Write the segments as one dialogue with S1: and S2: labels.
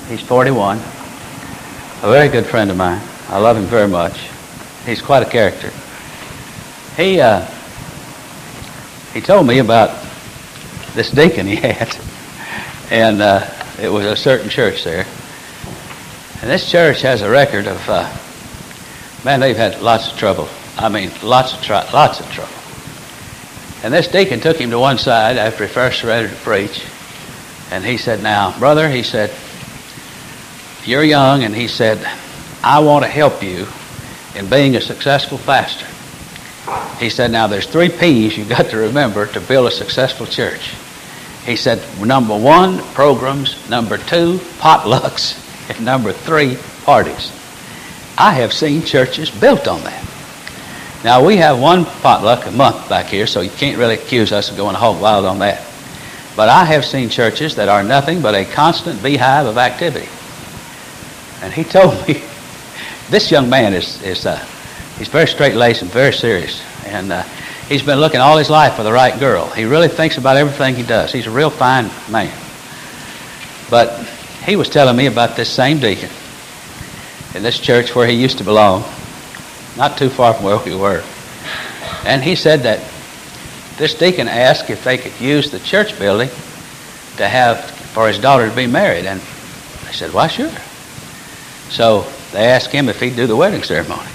S1: He's 41. A very good friend of mine. I love him very much. He's quite a character. He told me about this deacon he had, and it was a certain church there. And this church has a record of, man, they've had lots of trouble. I mean, lots of trouble. And this deacon took him to one side after he first started to preach, and he said, "Now, brother," he said, "you're young," and he said, "I want to help you in being a successful pastor." He said, "Now, there's 3 P's you've got to remember to build a successful church." He said, number 1, programs, number 2, potlucks, and number 3, parties. I have seen churches built on that. Now, we have one potluck a month back here, so you can't really accuse us of going hog wild on that. But I have seen churches that are nothing but a constant beehive of activity. And he told me, this young man is he's very straight-laced and very serious. And he's been looking all his life for the right girl. He really thinks about everything he does. He's a real fine man. But he was telling me about this same deacon in this church where he used to belong, not too far from where we were. And he said that this deacon asked if they could use the church building to have, for his daughter to be married. And they said, "Why, sure." So they asked him if he'd do the wedding ceremony.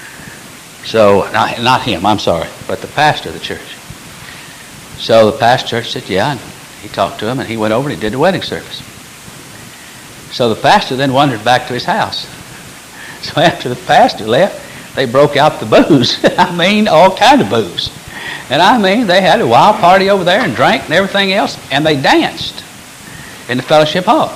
S1: So, not him, I'm sorry, but the pastor of the church. So the pastor of the church said, "Yeah," and he talked to him, and he went over and he did the wedding service. So the pastor then wandered back to his house. So after the pastor left, they broke out the booze. I mean, all kind of booze. And I mean, they had a wild party over there and drank and everything else, and they danced in the fellowship hall.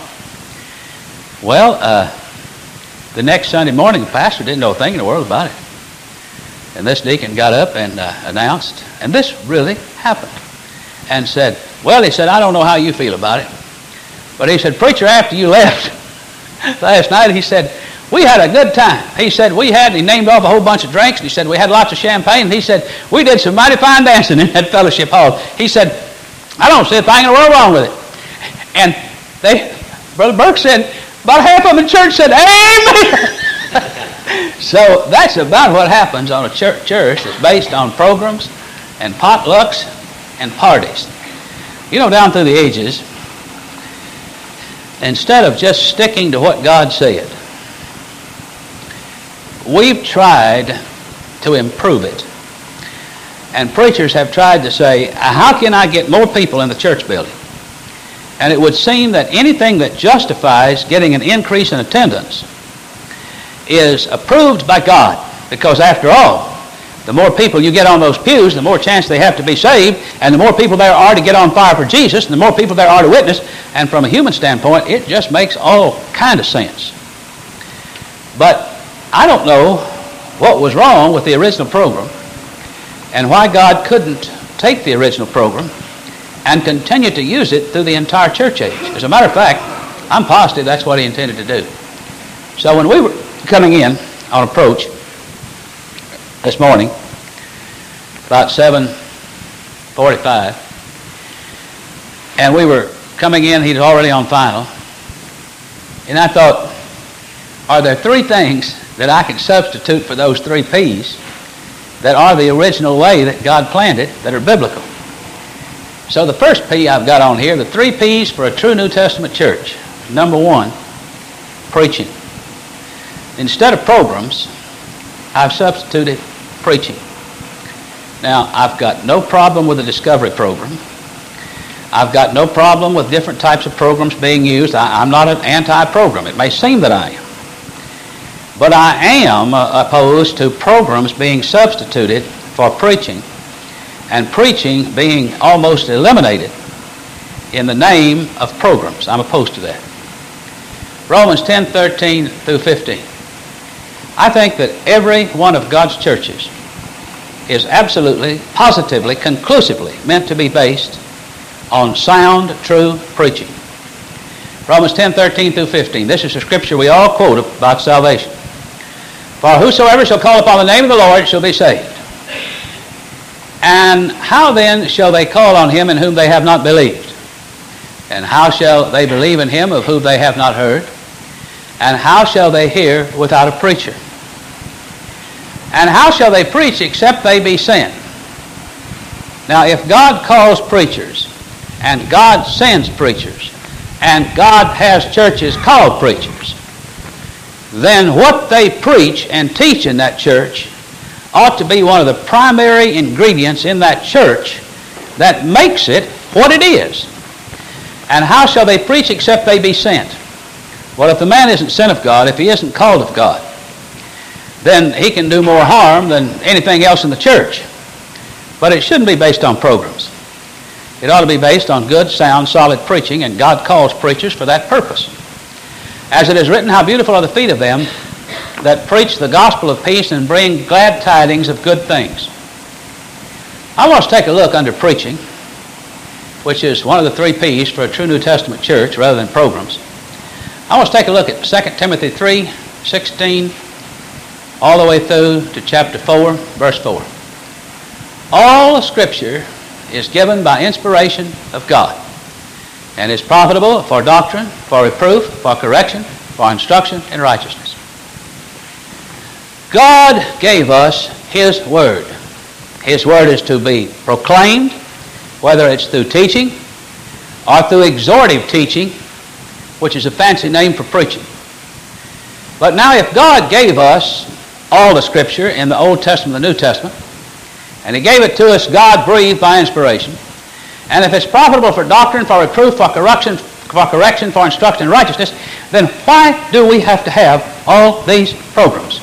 S1: Well, the next Sunday morning, the pastor didn't know a thing in the world about it. And this deacon got up and announced, and this really happened, and said, "Well," he said, "I don't know how you feel about it, but," he said, "preacher, after you left last night," he said, "we had a good time." He said, he named off a whole bunch of drinks, and he said, "we had lots of champagne," and he said, "we did some mighty fine dancing in that fellowship hall." He said, "I don't see a thing in the world wrong with it." And Brother Burke said, about half of them in church said, "Amen." So that's about what happens on a church that's based on programs and potlucks and parties. You know, down through the ages, instead of just sticking to what God said, we've tried to improve it. And preachers have tried to say, "How can I get more people in the church building?" And it would seem that anything that justifies getting an increase in attendance is approved by God, because after all, the more people you get on those pews, the more chance they have to be saved, and the more people there are to get on fire for Jesus, and the more people there are to witness. And from a human standpoint, it just makes all kind of sense. But I don't know what was wrong with the original program and why God couldn't take the original program and continue to use it through the entire church age. As a matter of fact, I'm positive that's what he intended to do. So when we were coming in on approach this morning, about 7:45, and we were coming in, he's already on final, and I thought, are there 3 things that I can substitute for those 3 P's that are the original way that God planned it, that are biblical? So the first P I've got on here, the 3 P's for a true New Testament church. Number 1, preaching. Instead of programs, I've substituted preaching. Now, I've got no problem with the Discovery program. I've got no problem with different types of programs being used. I'm not an anti-program. It may seem that I am. But I am opposed to programs being substituted for preaching, and preaching being almost eliminated in the name of programs. I'm opposed to that. Romans 10:13 through 15. I think that every one of God's churches is absolutely, positively, conclusively meant to be based on sound, true preaching. Romans 10:13 through 15. This is a scripture we all quote about salvation. "For whosoever shall call upon the name of the Lord shall be saved. And how then shall they call on him in whom they have not believed? And how shall they believe in him of whom they have not heard? And how shall they hear without a preacher? And how shall they preach except they be sent? Now, if God calls preachers, and God sends preachers, and God has churches called preachers, then what they preach and teach in that church ought to be one of the primary ingredients in that church that makes it what it is. And how shall they preach except they be sent? Well, if the man isn't sent of God, if he isn't called of God, then he can do more harm than anything else in the church. But it shouldn't be based on programs. It ought to be based on good, sound, solid preaching, and God calls preachers for that purpose. As it is written, how beautiful are the feet of them that preach the gospel of peace and bring glad tidings of good things. I want us to take a look under preaching, which is one of the 3 P's for a true New Testament church rather than programs. I want us to take a look at 2 Timothy 3:16 all the way through to chapter 4, verse 4. All Scripture is given by inspiration of God and is profitable for doctrine, for reproof, for correction, for instruction in righteousness. God gave us His Word. His Word is to be proclaimed, whether it's through teaching or through exhortive teaching, which is a fancy name for preaching. But now if God gave us all the Scripture in the Old Testament and the New Testament, and He gave it to us God-breathed by inspiration, and if it's profitable for doctrine, for reproof, for correction, for instruction in righteousness, then why do we have to have all these programs?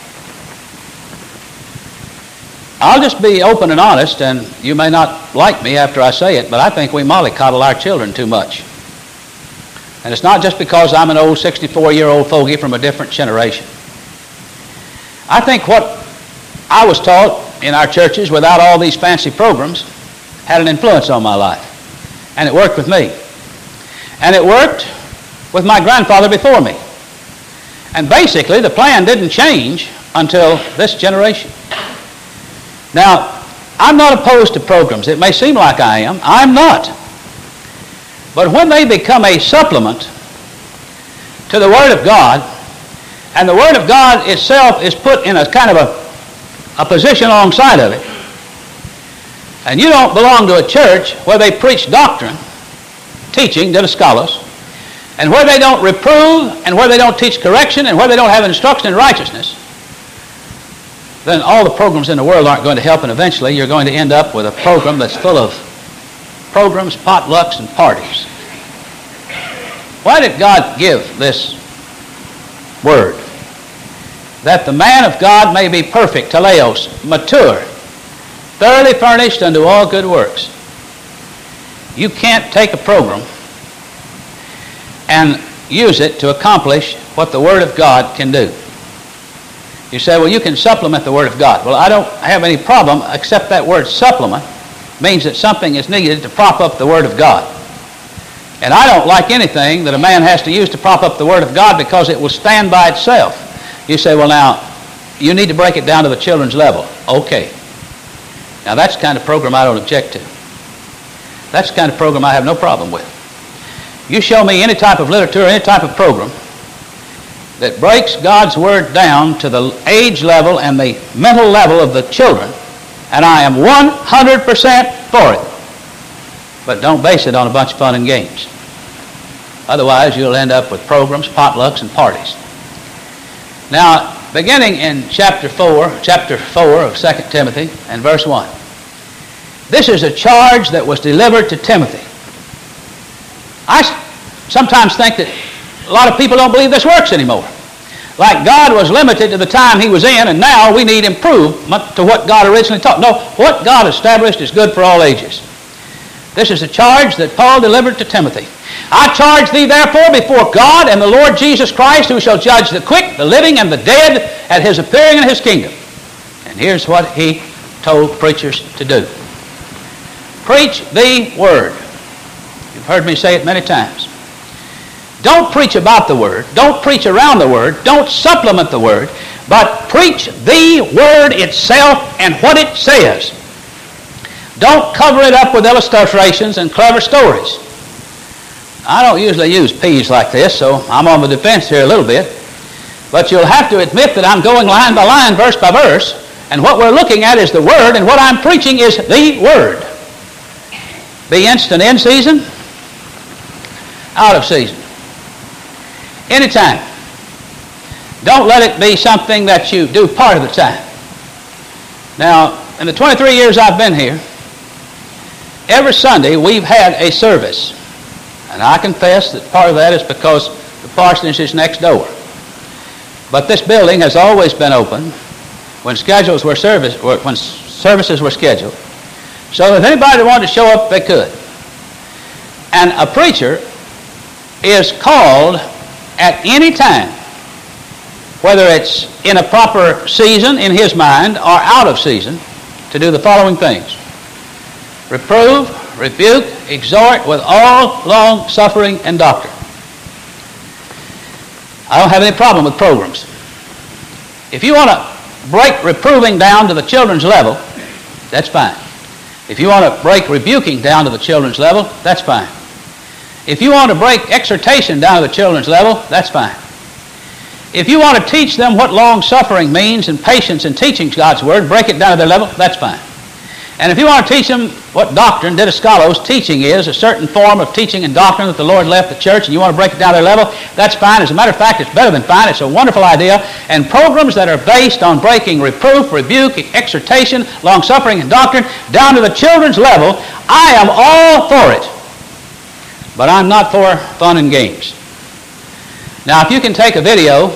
S1: I'll just be open and honest, and you may not like me after I say it, but I think we mollycoddle our children too much. And it's not just because I'm an old 64-year-old fogey from a different generation. I think what I was taught in our churches without all these fancy programs had an influence on my life. And it worked with me. And it worked with my grandfather before me. And basically the plan didn't change until this generation. Now, I'm not opposed to programs. It may seem like I am. I'm not. But when they become a supplement to the Word of God, and the Word of God itself is put in a kind of a position alongside of it, and you don't belong to a church where they preach doctrine, teaching to the scholars, and where they don't reprove, and where they don't teach correction, and where they don't have instruction in righteousness, then all the programs in the world aren't going to help, and eventually you're going to end up with a program that's full of programs, potlucks, and parties. Why did God give this Word? That the man of God may be perfect, teleos, mature, thoroughly furnished unto all good works. You can't take a program and use it to accomplish what the Word of God can do. You say, well, you can supplement the Word of God. Well, I don't have any problem, except that word supplement means that something is needed to prop up the Word of God. And I don't like anything that a man has to use to prop up the Word of God because it will stand by itself. You say, well, now, you need to break it down to the children's level. Okay. Now, that's the kind of program I don't object to. That's the kind of program I have no problem with. You show me any type of literature, any type of program that breaks God's Word down to the age level and the mental level of the children, and I am 100% for it. But don't base it on a bunch of fun and games. Otherwise, you'll end up with programs, potlucks, and parties. Now, beginning in chapter 4 of 2 Timothy and verse 1. This is a charge that was delivered to Timothy. I sometimes think that a lot of people don't believe this works anymore. Like God was limited to the time He was in, and now we need improvement to what God originally taught. No, what God established is good for all ages. This is a charge that Paul delivered to Timothy. I charge thee therefore before God and the Lord Jesus Christ, who shall judge the quick, the living, and the dead at His appearing in His kingdom. And here's what he told preachers to do. Preach the Word. You've heard me say it many times. Don't preach about the Word. Don't preach around the Word. Don't supplement the Word. But preach the Word itself and what it says. Don't cover it up with illustrations and clever stories. I don't usually use P's like this, so I'm on the defense here a little bit. But you'll have to admit that I'm going line by line, verse by verse, and what we're looking at is the Word, and what I'm preaching is the Word. Be instant in season, out of season. Anytime. Don't let it be something that you do part of the time. Now, in the 23 years I've been here, every Sunday we've had a service. And I confess that part of that is because the parsonage is next door. But this building has always been open when services were scheduled. So if anybody wanted to show up, they could. And a preacher is called at any time, whether it's in a proper season in his mind or out of season, to do the following things: reprove, rebuke, exhort with all long suffering and doctrine. I don't have any problem with programs. If you want to break reproving down to the children's level, that's fine. If you want to break rebuking down to the children's level, that's fine. If you want to break exhortation down to the children's level, that's fine. If you want to teach them what long-suffering means and patience in teaching God's Word, break it down to their level, that's fine. And if you want to teach them what doctrine, didaskalos, teaching is, a certain form of teaching and doctrine that the Lord left the church, and you want to break it down to their level, that's fine. As a matter of fact, it's better than fine. It's a wonderful idea. And programs that are based on breaking reproof, rebuke, exhortation, long-suffering, and doctrine down to the children's level, I am all for it. But I'm not for fun and games. Now, if you can take a video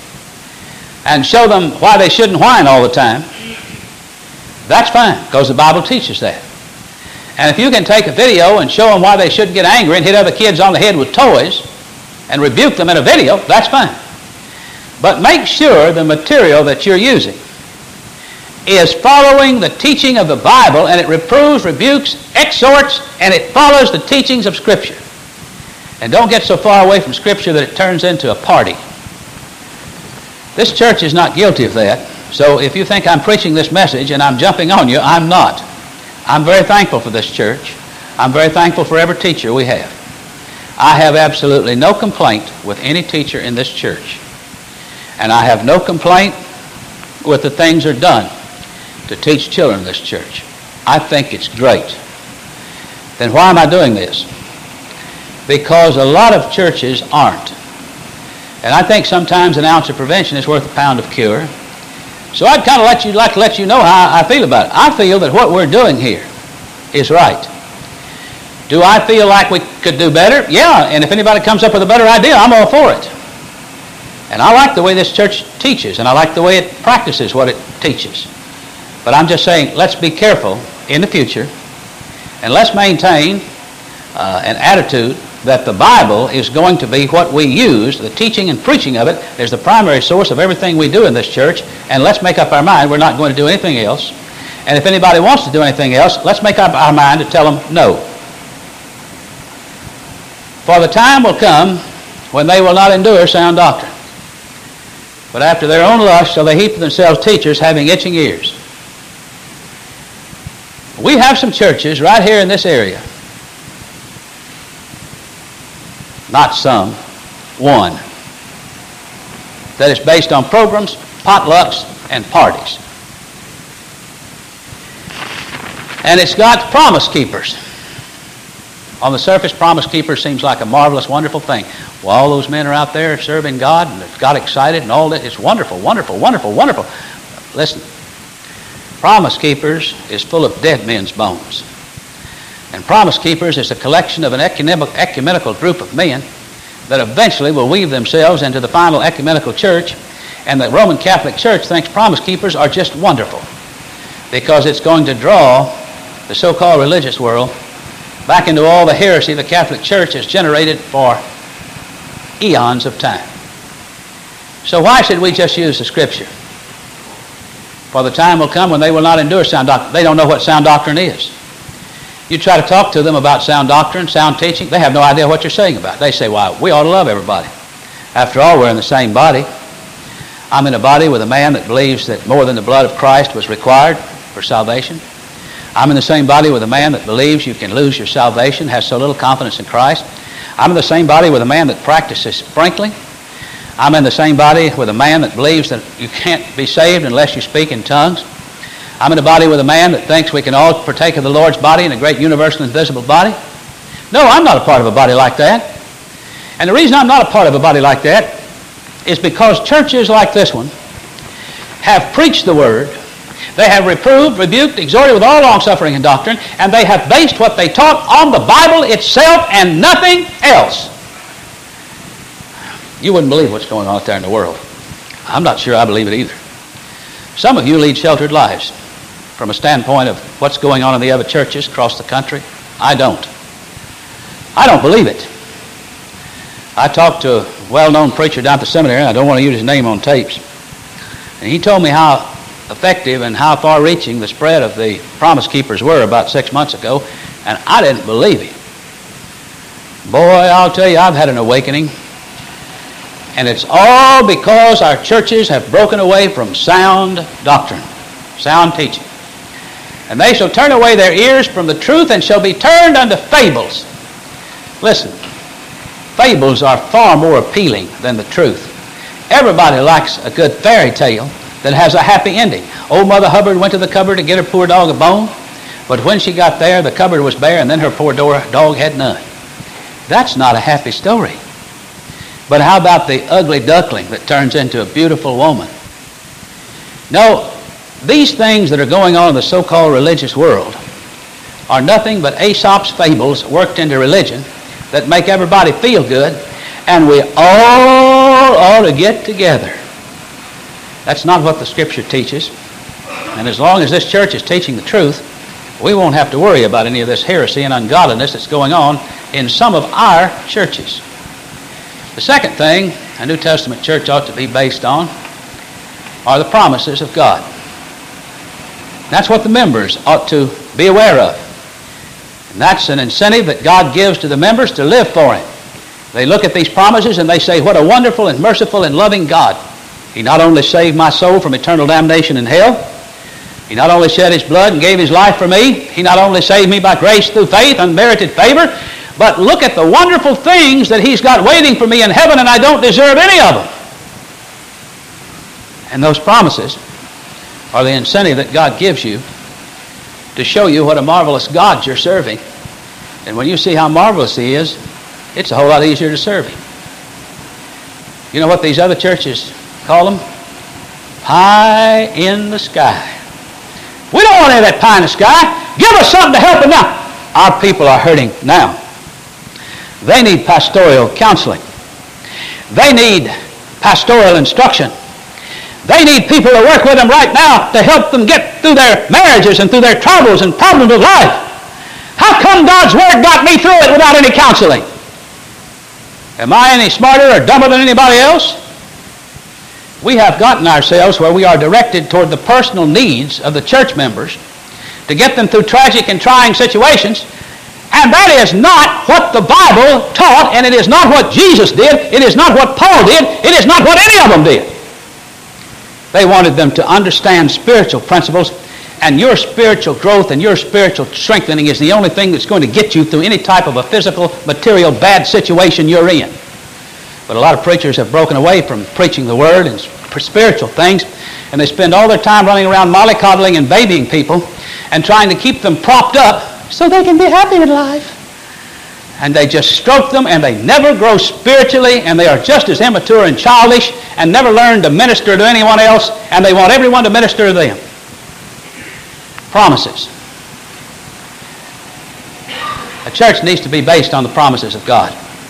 S1: and show them why they shouldn't whine all the time, that's fine, because the Bible teaches that. And if you can take a video and show them why they shouldn't get angry and hit other kids on the head with toys and rebuke them in a video, that's fine. But make sure the material that you're using is following the teaching of the Bible, and it reproves, rebukes, exhorts, and it follows the teachings of Scripture. And don't get so far away from Scripture that it turns into a party. This church is not guilty of that. So if you think I'm preaching this message and I'm jumping on you, I'm not. I'm very thankful for this church. I'm very thankful for every teacher we have. I have absolutely no complaint with any teacher in this church. And I have no complaint with the things that are done to teach children in this church. I think it's great. Then why am I doing this? Because a lot of churches aren't. And I think sometimes an ounce of prevention is worth a pound of cure. So I'd kind of like to let you know how I feel about it. I feel that what we're doing here is right. Do I feel like we could do better? Yeah, and if anybody comes up with a better idea, I'm all for it. And I like the way this church teaches, and I like the way it practices what it teaches. But I'm just saying, let's be careful in the future, and let's maintain an attitude that the Bible is going to be what we use, the teaching and preaching of it is the primary source of everything we do in this church, and let's make up our mind we're not going to do anything else. And if anybody wants to do anything else, let's make up our mind to tell them no. For the time will come when they will not endure sound doctrine, but after their own lust shall they heap to themselves teachers having itching ears. We have some churches right here in this area. Not some, one, that is based on programs, potlucks, and parties. And it's got promise keepers. On the surface, promise keepers seems like a marvelous, wonderful thing. Well, all those men are out there serving God, and they've got excited and all that. It's wonderful, wonderful, wonderful, wonderful. Listen, promise keepers is full of dead men's bones. And Promise Keepers is a collection of an ecumenical group of men that eventually will weave themselves into the final ecumenical church. And the Roman Catholic Church thinks Promise Keepers are just wonderful because it's going to draw the so-called religious world back into all the heresy the Catholic Church has generated for eons of time. So why should we just use the Scripture? For the time will come when they will not endure sound doctrine. They don't know what sound doctrine is. You try to talk to them about sound doctrine, sound teaching, they have no idea what you're saying about it. They say, well, we ought to love everybody. After all, we're in the same body. I'm in a body with a man that believes that more than the blood of Christ was required for salvation. I'm in the same body with a man that believes you can lose your salvation, has so little confidence in Christ. I'm in the same body with a man that practices sprinkling. I'm in the same body with a man that believes that you can't be saved unless you speak in tongues. I'm in a body with a man that thinks we can all partake of the Lord's body in a great universal invisible body. No, I'm not a part of a body like that. And the reason I'm not a part of a body like that is because churches like this one have preached the Word. They have reproved, rebuked, exhorted with all long-suffering and doctrine, and they have based what they taught on the Bible itself and nothing else. You wouldn't believe what's going on out there in the world. I'm not sure I believe it either. Some of you lead sheltered lives from a standpoint of what's going on in the other churches across the country. I don't. I don't believe it. I talked to a well-known preacher down at the seminary, and I don't want to use his name on tapes. And he told me how effective and how far-reaching the spread of the Promise Keepers were about 6 months ago, and I didn't believe him. Boy, I'll tell you, I've had an awakening, and it's all because our churches have broken away from sound doctrine, sound teaching. And they shall turn away their ears from the truth and shall be turned unto fables. Listen, fables are far more appealing than the truth. Everybody likes a good fairy tale that has a happy ending. Old Mother Hubbard went to the cupboard to get her poor dog a bone, but when she got there, the cupboard was bare, and then her poor dog had none. That's not a happy story. But how about the ugly duckling that turns into a beautiful woman? No, these things that are going on in the so-called religious world are nothing but Aesop's fables worked into religion that make everybody feel good, and we all ought to get together. That's not what the Scripture teaches. And as long as this church is teaching the truth, we won't have to worry about any of this heresy and ungodliness that's going on in some of our churches. The second thing a New Testament church ought to be based on are the promises of God. That's what the members ought to be aware of. And that's an incentive that God gives to the members to live for Him. They look at these promises and they say, what a wonderful and merciful and loving God. He not only saved my soul from eternal damnation in hell, He not only shed His blood and gave His life for me, He not only saved me by grace through faith, unmerited favor, but look at the wonderful things that He's got waiting for me in heaven, and I don't deserve any of them. And those promises are the incentive that God gives you to show you what a marvelous God you're serving. And when you see how marvelous He is, it's a whole lot easier to serve Him. You know what these other churches call them? Pie in the sky. We don't want any of that pie in the sky. Give us something to help them now. Our people are hurting now. They need pastoral counseling. They need pastoral instruction. They need people to work with them right now to help them get through their marriages and through their troubles and problems of life. How come God's Word got me through it without any counseling? Am I any smarter or dumber than anybody else? We have gotten ourselves where we are directed toward the personal needs of the church members to get them through tragic and trying situations, and that is not what the Bible taught, and it is not what Jesus did, it is not what Paul did, it is not what any of them did. They wanted them to understand spiritual principles, and your spiritual growth and your spiritual strengthening is the only thing that's going to get you through any type of a physical, material, bad situation you're in. But a lot of preachers have broken away from preaching the Word and spiritual things, and they spend all their time running around mollycoddling and babying people and trying to keep them propped up so they can be happy in life. And they just stroke them, and they never grow spiritually, and they are just as immature and childish and never learn to minister to anyone else, and they want everyone to minister to them. Promises. A church needs to be based on the promises of God.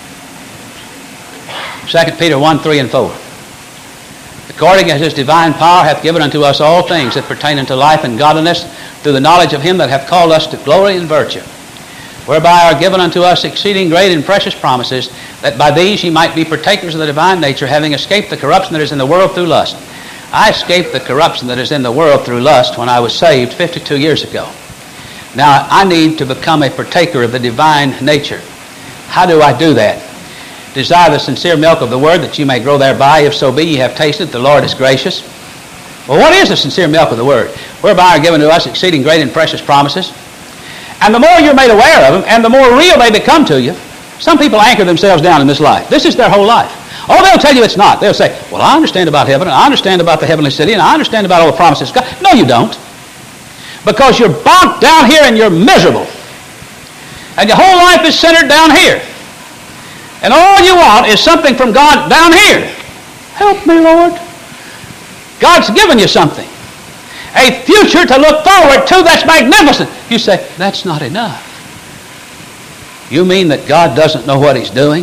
S1: 2 Peter 1, 3 and 4. According as His divine power hath given unto us all things that pertain unto life and godliness, through the knowledge of Him that hath called us to glory and virtue, whereby are given unto us exceeding great and precious promises, that by these ye might be partakers of the divine nature, having escaped the corruption that is in the world through lust. I escaped the corruption that is in the world through lust when I was saved 52 years ago. Now I need to become a partaker of the divine nature. How do I do that? Desire the sincere milk of the Word, that you may grow thereby, if so be ye have tasted the Lord is gracious. Well, what is the sincere milk of the Word? Whereby are given to us exceeding great and precious promises. And the more you're made aware of them, and the more real they become to you, Some people anchor themselves down in this life. This is their whole life. Oh, they'll tell you it's not. They'll say, well, I understand about heaven, and I understand about the heavenly city, and I understand about all the promises of God. No, you don't. Because you're bogged down here and you're miserable. And your whole life is centered down here. And all you want is something from God down here. Help me, Lord. God's given you something. A future to look forward to that's magnificent. You say, that's not enough. You mean that God doesn't know what He's doing?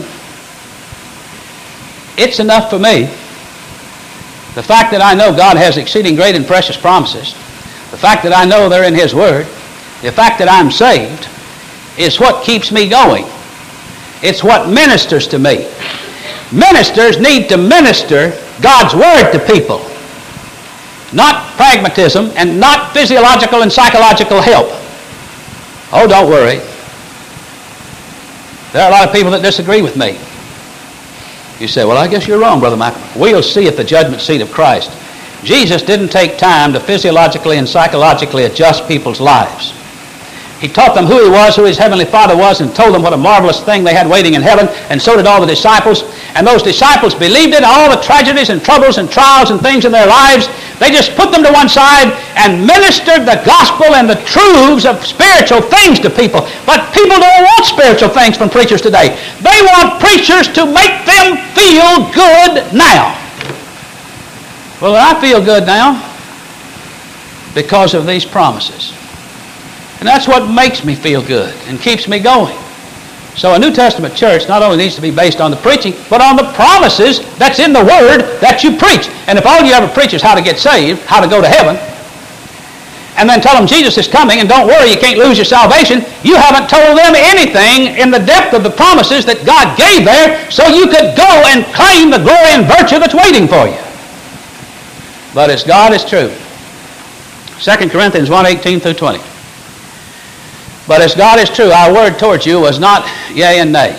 S1: It's enough for me. The fact that I know God has exceeding great and precious promises, the fact that I know they're in His Word, the fact that I'm saved, is what keeps me going. It's what ministers to me. Ministers need to minister God's Word to people. Not pragmatism and not physiological and psychological help. Oh, don't worry. There are a lot of people that disagree with me. You say, well, I guess you're wrong, Brother Michael. We'll see at the judgment seat of Christ. Jesus didn't take time to physiologically and psychologically adjust people's lives. He taught them who He was, who His Heavenly Father was, and told them what a marvelous thing they had waiting in heaven, and so did all the disciples. And those disciples believed in all the tragedies and troubles and trials and things in their lives. They just put them to one side and ministered the gospel and the truths of spiritual things to people. But people don't want spiritual things from preachers today. They want preachers to make them feel good now. Well, I feel good now because of these promises. And that's what makes me feel good and keeps me going. So a New Testament church not only needs to be based on the preaching, but on the promises that's in the Word that you preach. And if all you ever preach is how to get saved, how to go to heaven, and then tell them Jesus is coming and don't worry, you can't lose your salvation, you haven't told them anything in the depth of the promises that God gave there so you could go and claim the glory and virtue that's waiting for you. But as God is true. 2 Corinthians 1:18 through 20. But as God is true, our word towards you was not yea and nay.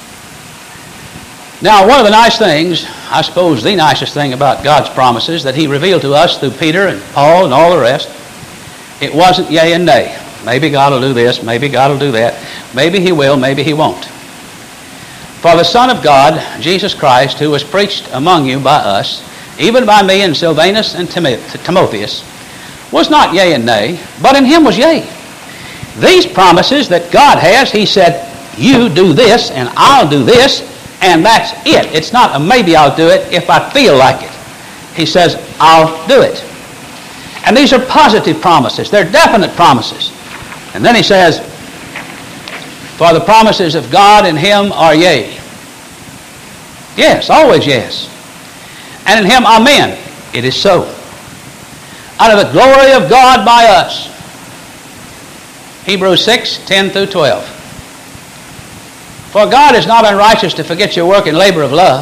S1: Now, one of the nice things, I suppose the nicest thing about God's promises that He revealed to us through Peter and Paul and all the rest, it wasn't yea and nay. Maybe God will do this, maybe God will do that. Maybe He will, maybe He won't. For the Son of God, Jesus Christ, who was preached among you by us, even by me and Silvanus and Timotheus, was not yea and nay, but in Him was yea. These promises that God has, He said, you do this and I'll do this, and that's it. It's not a maybe I'll do it if I feel like it. He says, I'll do it. And these are positive promises. They're definite promises. And then He says, for the promises of God in Him are yea. Yes, always yes. And in Him, amen. It is so. Out of the glory of God by us. Hebrews 6:10 through 12. For God is not unrighteous to forget your work and labor of love.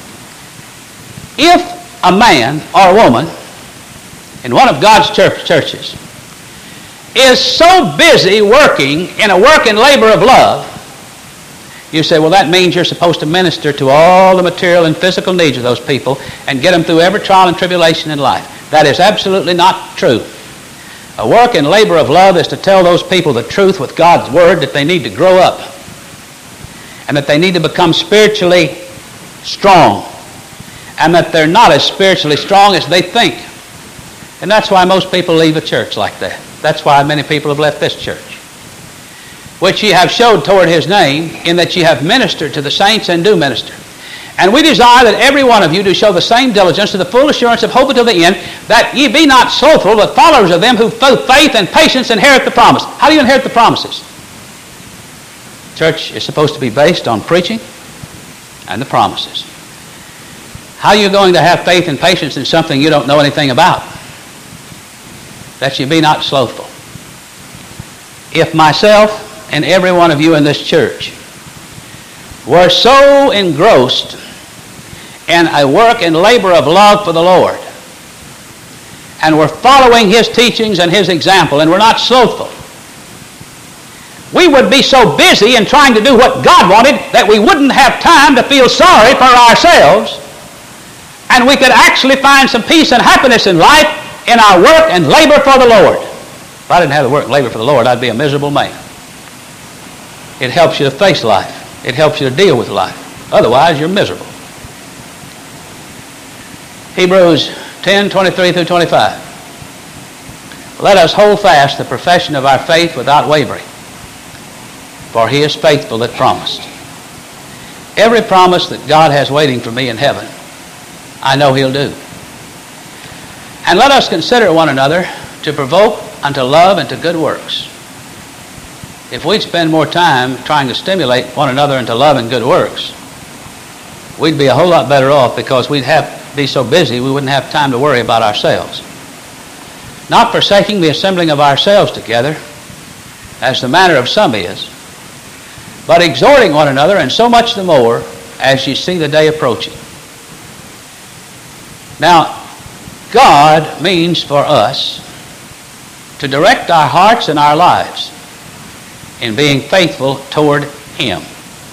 S1: If a man or a woman in one of God's churches is so busy working in a work and labor of love, you say, well, that means you're supposed to minister to all the material and physical needs of those people and get them through every trial and tribulation in life. That is absolutely not true. A work and labor of love is to tell those people the truth with God's Word that they need to grow up and that they need to become spiritually strong and that they're not as spiritually strong as they think. And that's why most people leave a church like that. That's why many people have left this church, which ye have showed toward His name, in that ye have ministered to the saints and do minister. And we desire that every one of you do show the same diligence to the full assurance of hope until the end, that ye be not slothful, but followers of them who through faith and patience inherit the promise. How do you inherit the promises? Church is supposed to be based on preaching and the promises. How are you going to have faith and patience in something you don't know anything about? That ye be not slothful. If myself and every one of you in this church were so engrossed in a work and labor of love for the Lord, and we're following His teachings and His example, and we're not slothful, we would be so busy in trying to do what God wanted that we wouldn't have time to feel sorry for ourselves, and we could actually find some peace and happiness in life in our work and labor for the Lord. If I didn't have the work and labor for the Lord, I'd be a miserable man. It helps you to face life. It helps you to deal with life. Otherwise, you're miserable. Hebrews 10:23 through 25. Let us hold fast the profession of our faith without wavering, for he is faithful that promised. Every promise that God has waiting for me in heaven, I know he'll do. And let us consider one another to provoke unto love and to good works. If we'd spend more time trying to stimulate one another into love and good works, we'd be a whole lot better off, because we'd be so busy we wouldn't have time to worry about ourselves. Not forsaking the assembling of ourselves together, as the manner of some is, but exhorting one another, and so much the more as you see the day approaching. Now, God means for us to direct our hearts and our lives in being faithful toward him.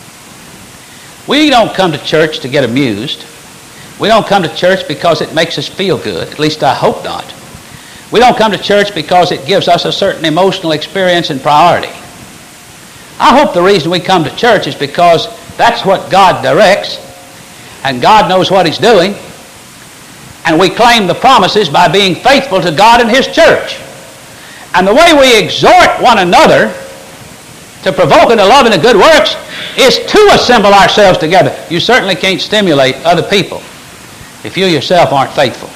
S1: We don't come to church to get amused. We don't come to church because it makes us feel good. At least I hope not. We don't come to church because it gives us a certain emotional experience and priority. I hope the reason we come to church is because that's what God directs, and God knows what he's doing, and we claim the promises by being faithful to God and his church. And the way we exhort one another to provoke into love and to good works is to assemble ourselves together. You certainly can't stimulate other people if you yourself aren't faithful.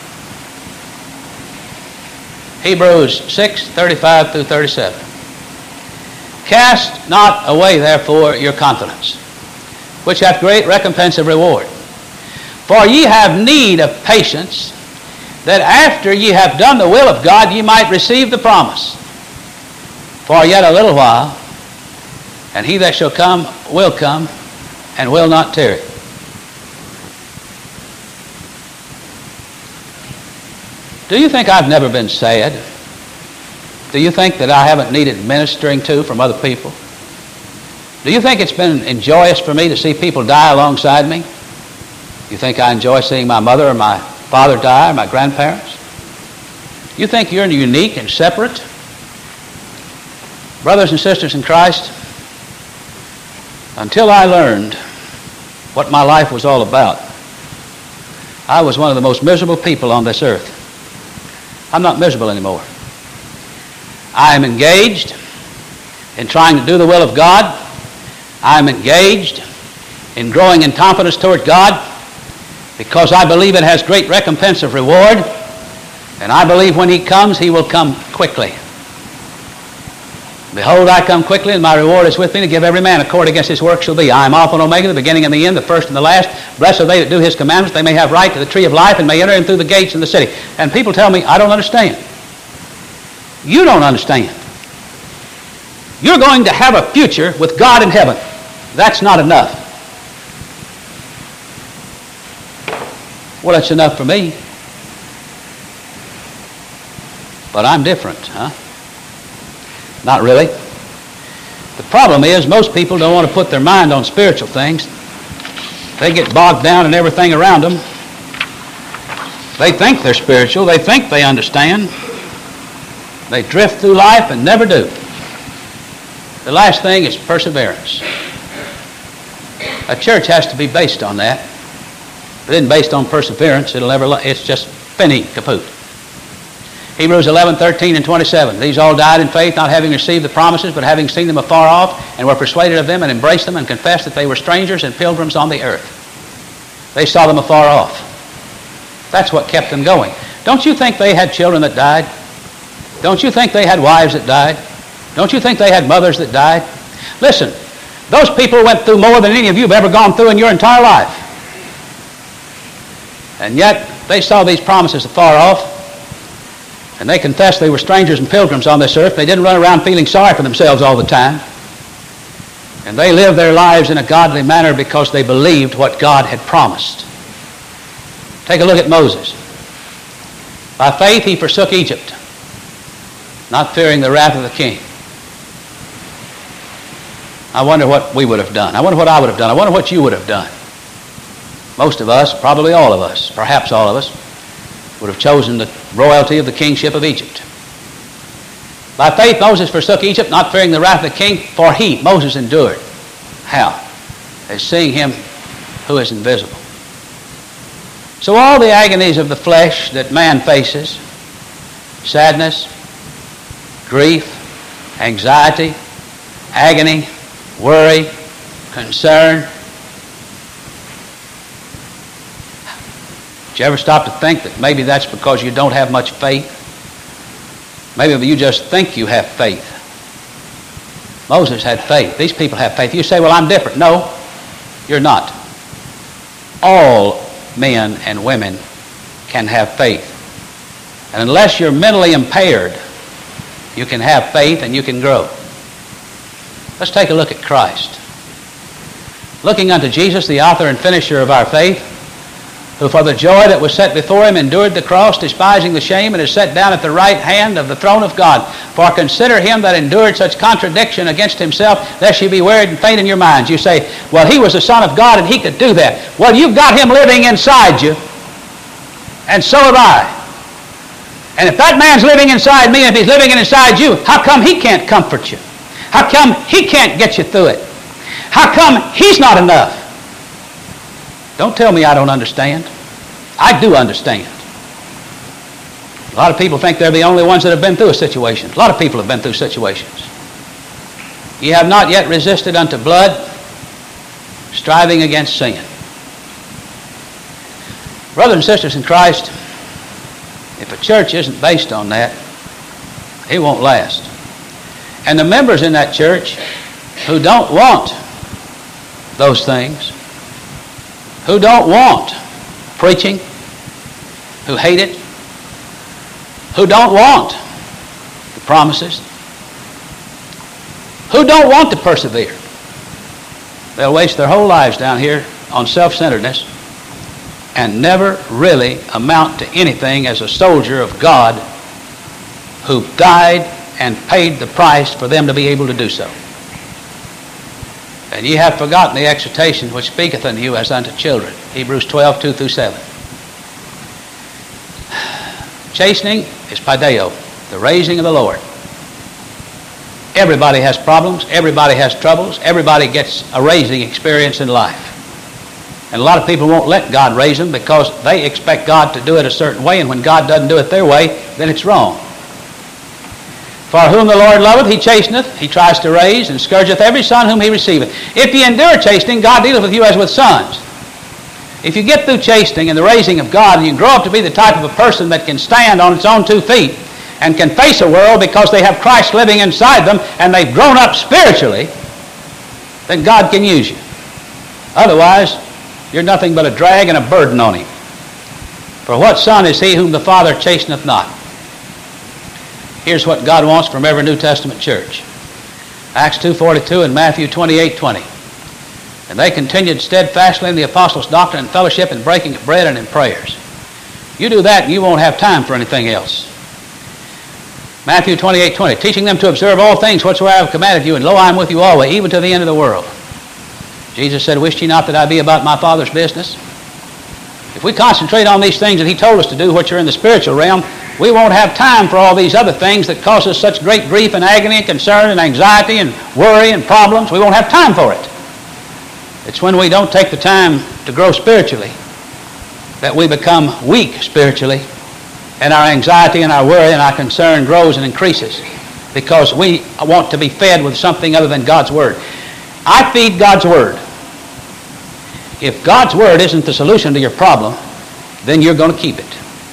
S1: Hebrews 6:35 through 37. Cast not away therefore your confidence, which hath great recompense of reward. For ye have need of patience, that after ye have done the will of God, ye might receive the promise. For yet a little while, and he that shall come, and will not tarry. Do you think I've never been sad? Do you think that I haven't needed ministering to from other people? Do you think it's been joyous for me to see people die alongside me? You think I enjoy seeing my mother or my father die, or my grandparents? You think you're unique and separate? Brothers and sisters in Christ, until I learned what my life was all about, I was one of the most miserable people on this earth. I'm not miserable anymore. I am engaged in trying to do the will of God. I am engaged in growing in confidence toward God, because I believe it has great recompense of reward, and I believe when he comes, he will come quickly. Behold, I come quickly, and my reward is with me to give every man according as his work shall be. I am Alpha and Omega, the beginning and the end, the first and the last. Blessed are they that do his commandments. They may have right to the tree of life and may enter in through the gates in the city. And people tell me, I don't understand. You don't understand. You're going to have a future with God in heaven. That's not enough. Well, it's enough for me. But I'm different, huh? Not really. The problem is most people don't want to put their mind on spiritual things. They get bogged down in everything around them. They think they're spiritual. They think they understand. They drift through life and never do. The last thing is perseverance. A church has to be based on that. If it isn't based on perseverance, it's just finny kaput. Hebrews 11:13 and 27. These all died in faith, not having received the promises, but having seen them afar off, and were persuaded of them, and embraced them, and confessed that they were strangers and pilgrims on the earth. They saw them afar off. That's what kept them going. Don't you think they had children that died? Don't you think they had wives that died? Don't you think they had mothers that died? Listen, those people went through more than any of you have ever gone through in your entire life. And yet, they saw these promises afar off, and they confessed they were strangers and pilgrims on this earth. They didn't run around feeling sorry for themselves all the time. And they lived their lives in a godly manner because they believed what God had promised. Take a look at Moses. By faith he forsook Egypt, not fearing the wrath of the king. I wonder what we would have done. I wonder what I would have done. I wonder what you would have done. Most of us, probably all of us, perhaps all of us, would have chosen the royalty of the kingship of Egypt. By faith Moses forsook Egypt, not fearing the wrath of the king, for he, Moses, endured. How? As seeing Him who is invisible. So all the agonies of the flesh that man faces, sadness, grief, anxiety, agony, worry, concern. Did you ever stop to think that maybe that's because you don't have much faith? Maybe you just think you have faith. Moses had faith. These people have faith. You say, well, I'm different. No, you're not. All men and women can have faith. And unless you're mentally impaired, you can have faith and you can grow. Let's take a look at Christ. Looking unto Jesus, the author and finisher of our faith, who for the joy that was set before him endured the cross, despising the shame, and is set down at the right hand of the throne of God. For consider him that endured such contradiction against himself, lest you be wearied and faint in your minds. You say, well, he was the Son of God and he could do that. Well, you've got him living inside you, and so have I. And if that man's living inside me, and if he's living inside you, how come he can't comfort you? How come he can't get you through it? How come he's not enough? Don't tell me I don't understand. I do understand. A lot of people think they're the only ones that have been through a situation. A lot of people have been through situations. Ye have not yet resisted unto blood, striving against sin. Brothers and sisters in Christ, if a church isn't based on that, it won't last. And the members in that church who don't want those things, who don't want preaching, who hate it, who don't want the promises, who don't want to persevere, they'll waste their whole lives down here on self-centeredness and never really amount to anything as a soldier of God who died and paid the price for them to be able to do so. And ye have forgotten the exhortation which speaketh unto you as unto children. Hebrews 12, 2-7. Chastening is paideo, the raising of the Lord. Everybody has problems. Everybody has troubles. Everybody gets a raising experience in life. And a lot of people won't let God raise them because they expect God to do it a certain way, and when God doesn't do it their way, then it's wrong. For whom the Lord loveth, he chasteneth, he tries to raise, and scourgeth every son whom he receiveth. If ye endure chastening, God dealeth with you as with sons. If you get through chastening and the raising of God, and you grow up to be the type of a person that can stand on its own 2 feet and can face a world because they have Christ living inside them and they've grown up spiritually, then God can use you. Otherwise, you're nothing but a drag and a burden on him. For what son is he whom the Father chasteneth not? Here's what God wants from every New Testament church. Acts 2:42 and Matthew 28:20. And they continued steadfastly in the apostles' doctrine and fellowship and breaking of bread and in prayers. You do that and you won't have time for anything else. Matthew 28:20. Teaching them to observe all things whatsoever I have commanded you, and lo, I am with you always, even to the end of the world. Jesus said, Wist ye not that I be about my Father's business? If we concentrate on these things that he told us to do, which are in the spiritual realm, we won't have time for all these other things that cause us such great grief and agony and concern and anxiety and worry and problems. We won't have time for it. It's when we don't take the time to grow spiritually that we become weak spiritually, and our anxiety and our worry and our concern grows and increases because we want to be fed with something other than God's Word. I feed God's Word. If God's Word isn't the solution to your problem, then you're going to keep it.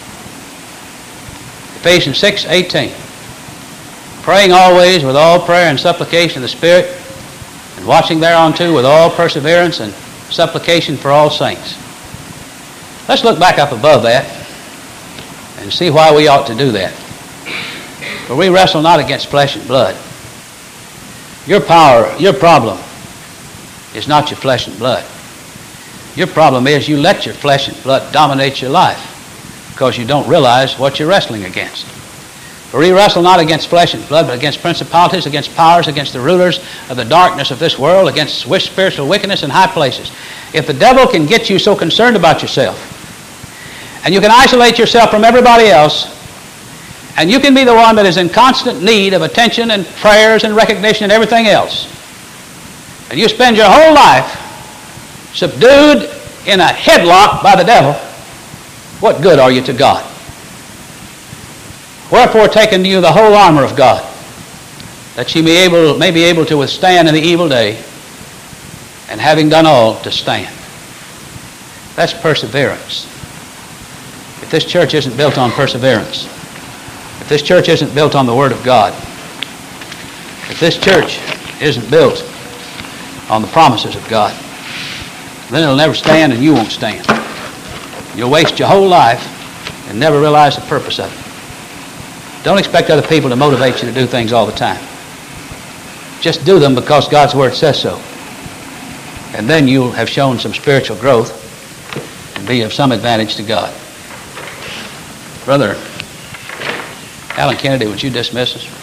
S1: Ephesians 6:18. Praying always with all prayer and supplication of the Spirit, and watching thereunto with all perseverance and supplication for all saints. Let's look back up above that and see why we ought to do that. For we wrestle not against flesh and blood. Your problem is not your flesh and blood. Your problem is you let your flesh and blood dominate your life because you don't realize what you're wrestling against. For we wrestle not against flesh and blood, but against principalities, against powers, against the rulers of the darkness of this world, against spiritual wickedness in high places. If the devil can get you so concerned about yourself, and you can isolate yourself from everybody else, and you can be the one that is in constant need of attention and prayers and recognition and everything else, and you spend your whole life subdued in a headlock by the devil, what good are you to God? Wherefore take unto you the whole armor of God, that ye may be able to withstand in the evil day, and having done all, to stand. That's perseverance. If this church isn't built on perseverance, if this church isn't built on the Word of God, if this church isn't built on the promises of God, then it'll never stand and you won't stand. You'll waste your whole life and never realize the purpose of it. Don't expect other people to motivate you to do things all the time. Just do them because God's Word says so. And then you'll have shown some spiritual growth and be of some advantage to God. Brother Alan Kennedy, would you dismiss us?